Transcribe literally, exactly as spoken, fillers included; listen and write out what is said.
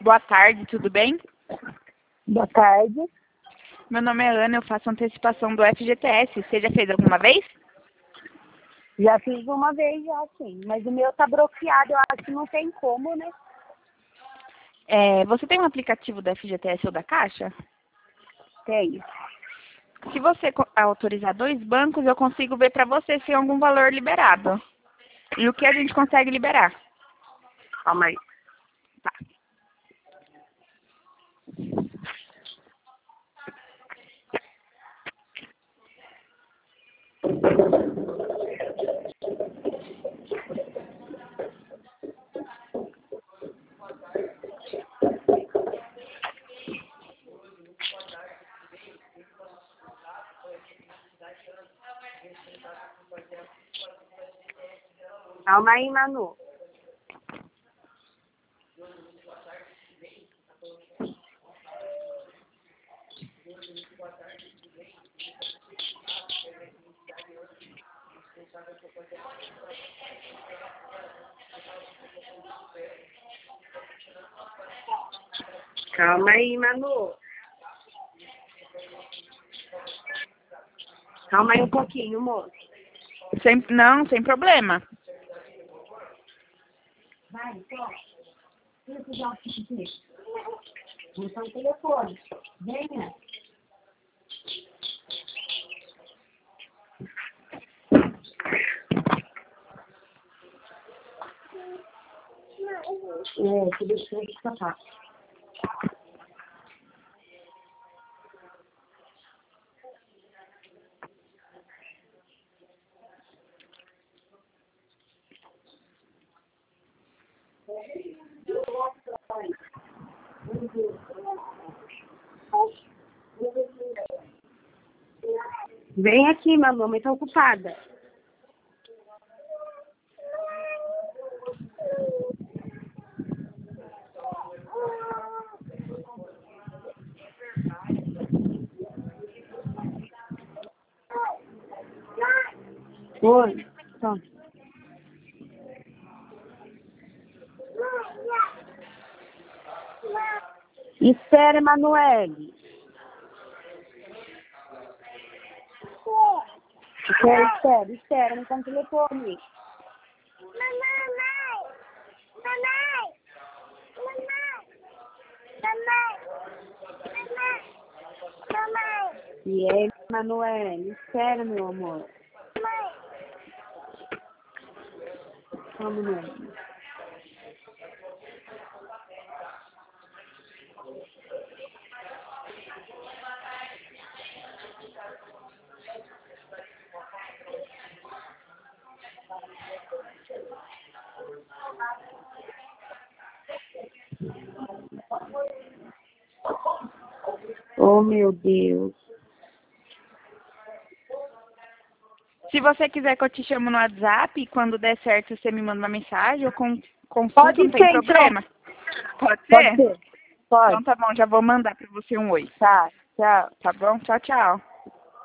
Boa tarde, tudo bem? Boa tarde. Meu nome é Ana, eu faço antecipação do F G T S. Você já fez alguma vez? Já fiz uma vez já, sim. Mas o meu tá bloqueado, eu acho que não tem como, né? É, você tem um aplicativo do F G T S ou da Caixa? Tem. Se você co- autorizar dois bancos, eu consigo ver para você se tem algum valor liberado. E o que a gente consegue liberar. Calma aí. Tá. Calma aí, Manu. Calma aí, Manu. Calma aí um pouquinho, moço. Sem, não, sem problema. Vai, então. Deixa eu pedir. Botar o telefone. Venha. É, você deixou de escapar. Vem aqui, Manu, mamãe tá ocupada. Oi. Então. Espera, Emanuele. Espera, espera, espera, não tá no telefone. E aí, Emanuele, espera, meu amor. Calma, Emanuele. Oh, meu Deus. Se você quiser que eu te chamo no WhatsApp, quando der certo você me manda uma mensagem, eu con consulto, Pode não tem ser, problema. Pode ser? Pode ser. Pode. Então tá bom, já vou mandar para você um oi. Tá, tchau. Tá bom? Tchau, tchau.